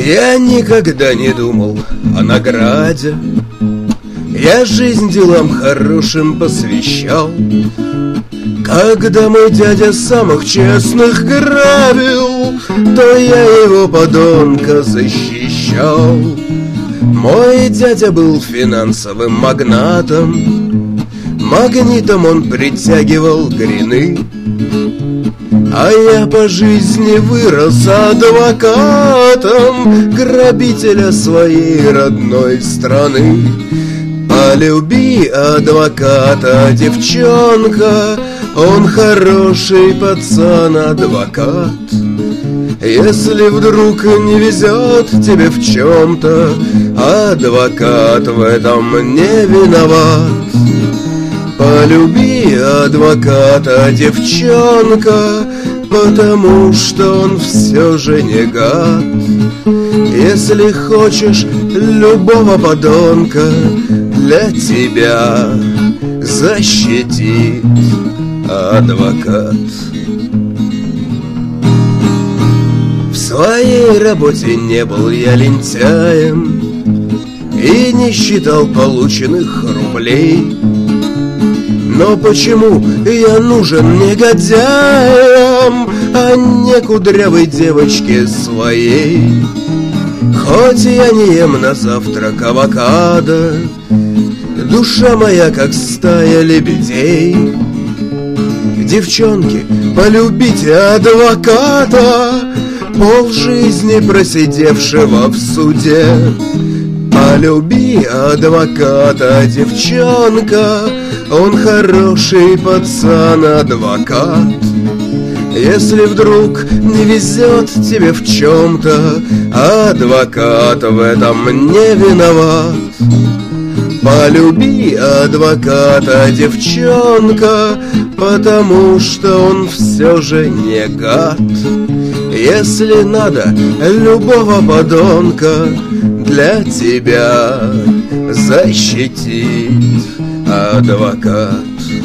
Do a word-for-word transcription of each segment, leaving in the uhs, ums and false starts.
Я никогда не думал о награде, я жизнь делам хорошим посвящал. Когда мой дядя самых честных грабил, то я его, подонка, защищал. Мой дядя был финансовым магнатом, магнитом он притягивал грины. А я по жизни вырос адвокатом грабителя своей родной страны. Полюби адвоката, девчонка, он хороший пацан, адвокат. Если вдруг не везет тебе в чем-то, адвокат в этом не виноват. Полюби адвоката, девчонка, потому что он все же не гад. Если хочешь любого подонка, для тебя защитит адвокат. В своей работе не был я лентяем и не считал полученных рублей. Но почему я нужен негодяям, а не кудрявой девочке своей? Хоть я не ем на завтрак авокадо, душа моя как стая лебедей. Девчонки, полюбите адвоката, полжизни просидевшего в суде. Полюби адвоката, девчонка, он хороший пацан, адвокат. Если вдруг не везет тебе в чем-то, адвокат в этом не виноват. Полюби адвоката, девчонка, потому что он все же не гад. Если надо любого подонка, для тебя защитит адвокат.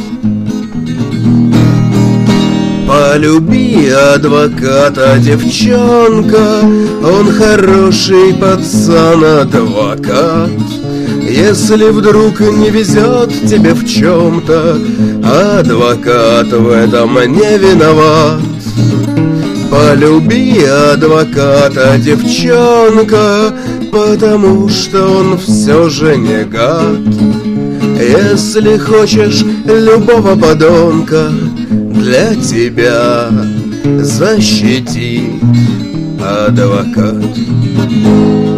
Полюби адвоката, девчонка, он хороший пацан, адвокат. Если вдруг не везет тебе в чем-то, адвокат в этом не виноват. Полюби адвоката, девчонка, потому что он все же не гад. Если хочешь любого подонка, для тебя защитит адвокат.